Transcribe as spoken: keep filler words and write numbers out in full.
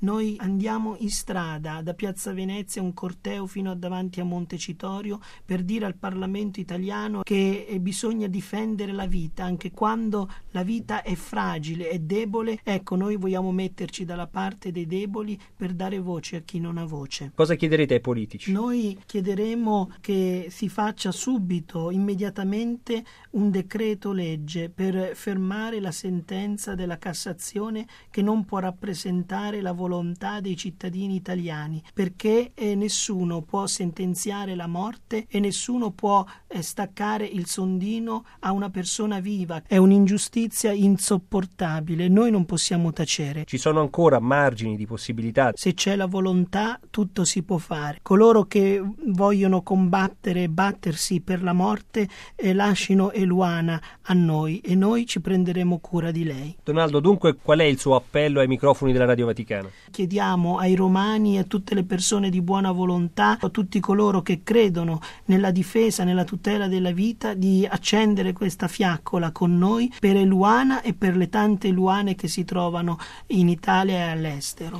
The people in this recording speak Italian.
Noi andiamo in strada da Piazza Venezia, un corteo fino a davanti a Montecitorio, per dire al Parlamento italiano che bisogna difendere la vita anche quando la vita è fragile, è debole. Ecco, noi vogliamo metterci dalla parte dei deboli per dare voce a chi non ha voce. Cosa chiederete ai politici? Noi chiederemo che si faccia subito, immediatamente, un decreto legge per fermare la sentenza della Cassazione che non può rappresentare la volontà volontà dei cittadini italiani, perché eh, nessuno può sentenziare la morte e nessuno può eh, staccare il sondino a una persona viva. È un'ingiustizia insopportabile, noi non possiamo tacere. Ci sono ancora margini di possibilità? Se c'è la volontà, tutto si può fare. Coloro che vogliono combattere e battersi per la morte eh, lascino Eluana a noi e noi ci prenderemo cura di lei. Donaldo, dunque qual è il suo appello ai microfoni della Radio Vaticana? Chiediamo ai romani e a tutte le persone di buona volontà, a tutti coloro che credono nella difesa, nella tutela della vita, di accendere questa fiaccola con noi per Eluana e per le tante Eluane che si trovano in Italia e all'estero.